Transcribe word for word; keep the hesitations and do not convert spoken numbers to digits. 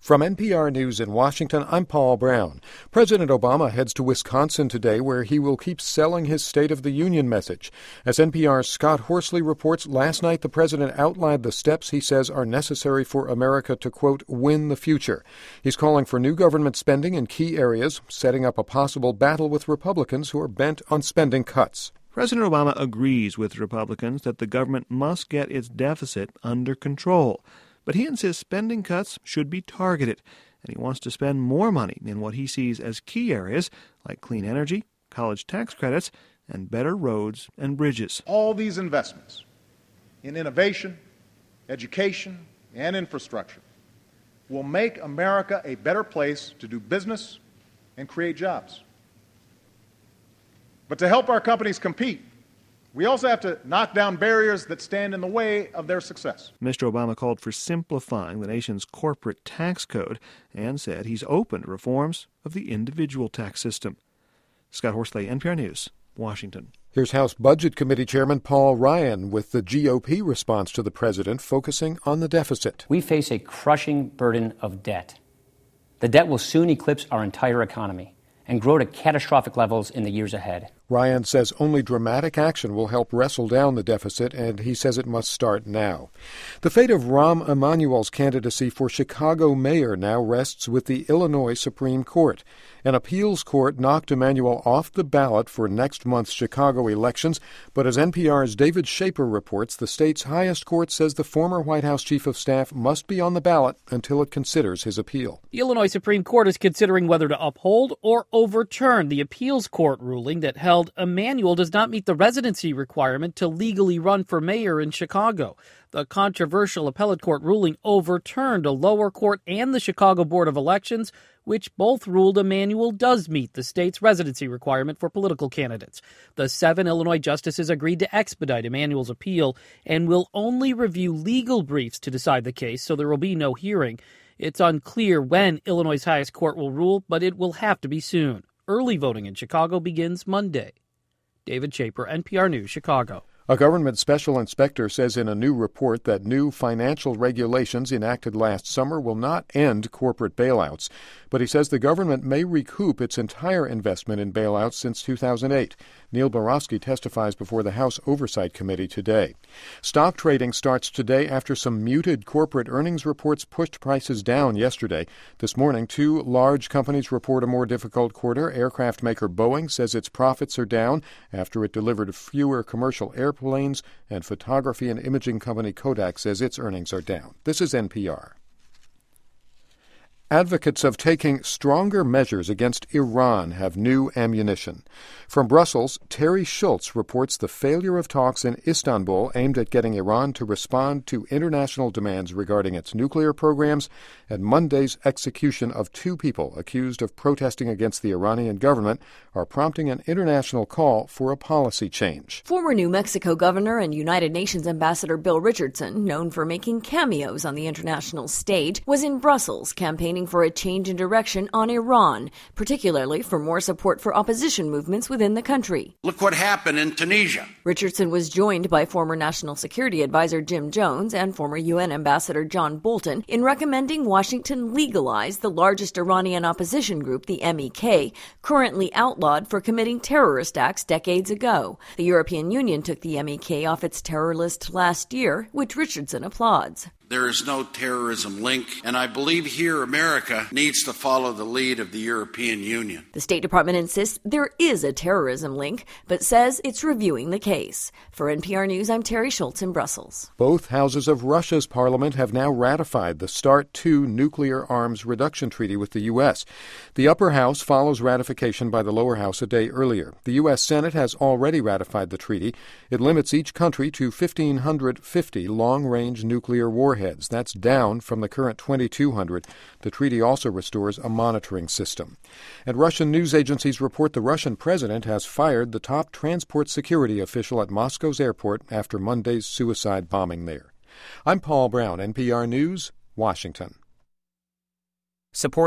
From N P R News in Washington, I'm Paul Brown. President Obama heads to Wisconsin today, where he will keep selling his State of the Union message. As N P R's Scott Horsley reports, last night the president outlined the steps he says are necessary for America to, quote, win the future. He's calling for new government spending in key areas, setting up a possible battle with Republicans who are bent on spending cuts. President Obama agrees with Republicans that the government must get its deficit under control. But he insists spending cuts should be targeted, and he wants to spend more money in what he sees as key areas like clean energy, college tax credits, and better roads and bridges. All these investments in innovation, education, and infrastructure will make America a better place to do business and create jobs. But to help our companies compete, we also have to knock down barriers that stand in the way of their success. Mister Obama called for simplifying the nation's corporate tax code and said he's open to reforms of the individual tax system. Scott Horsley, N P R News, Washington. Here's House Budget Committee Chairman Paul Ryan with the G O P response to the president, focusing on the deficit. We face a crushing burden of debt. The debt will soon eclipse our entire economy and grow to catastrophic levels in the years ahead. Ryan says only dramatic action will help wrestle down the deficit, and he says it must start now. The fate of Rahm Emanuel's candidacy for Chicago mayor now rests with the Illinois Supreme Court. An appeals court knocked Emanuel off the ballot for next month's Chicago elections, but as N P R's David Schaper reports, the state's highest court says the former White House chief of staff must be on the ballot until it considers his appeal. The Illinois Supreme Court is considering whether to uphold or overturn the appeals court ruling that held Emanuel does not meet the residency requirement to legally run for mayor in Chicago. The controversial appellate court ruling overturned a lower court and the Chicago Board of Elections, which both ruled Emanuel does meet the state's residency requirement for political candidates. The seven Illinois justices agreed to expedite Emanuel's appeal and will only review legal briefs to decide the case, so there will be no hearing. It's unclear when Illinois' highest court will rule, but it will have to be soon. Early voting in Chicago begins Monday. David Schaper, N P R News, Chicago. A government special inspector says in a new report that new financial regulations enacted last summer will not end corporate bailouts. But he says the government may recoup its entire investment in bailouts since two thousand eight. Neil Barofsky testifies before the House Oversight Committee today. Stock trading starts today after some muted corporate earnings reports pushed prices down yesterday. This morning, two large companies report a more difficult quarter. Aircraft maker Boeing says its profits are down after it delivered fewer commercial airplanes, and photography and imaging company Kodak says its earnings are down. This is N P R. Advocates of taking stronger measures against Iran have new ammunition. From Brussels, Terry Schultz reports the failure of talks in Istanbul aimed at getting Iran to respond to international demands regarding its nuclear programs, and Monday's execution of two people accused of protesting against the Iranian government are prompting an international call for a policy change. Former New Mexico governor and United Nations Ambassador Bill Richardson, known for making cameos on the international stage, was in Brussels campaigning for a change in direction on Iran, particularly for more support for opposition movements within the country. Look what happened in Tunisia. Richardson was joined by former National Security Advisor Jim Jones and former U N Ambassador John Bolton in recommending Washington legalize the largest Iranian opposition group, the M E K, currently outlawed for committing terrorist acts decades ago. The European Union took the M E K off its terror list last year, which Richardson applauds. There is no terrorism link, and I believe here America needs to follow the lead of the European Union. The State Department insists there is a terrorism link, but says it's reviewing the case. For N P R News, I'm Terry Schultz in Brussels. Both houses of Russia's parliament have now ratified the START two nuclear arms reduction treaty with the U S. The upper house follows ratification by the lower house a day earlier. The U S. Senate has already ratified the treaty. It limits each country to one thousand five hundred fifty long-range nuclear warheads. That's down from the current two thousand two hundred. The treaty also restores a monitoring system. And Russian news agencies report the Russian president has fired the top transport security official at Moscow's airport after Monday's suicide bombing there. I'm Paul Brown, N P R News, Washington. Support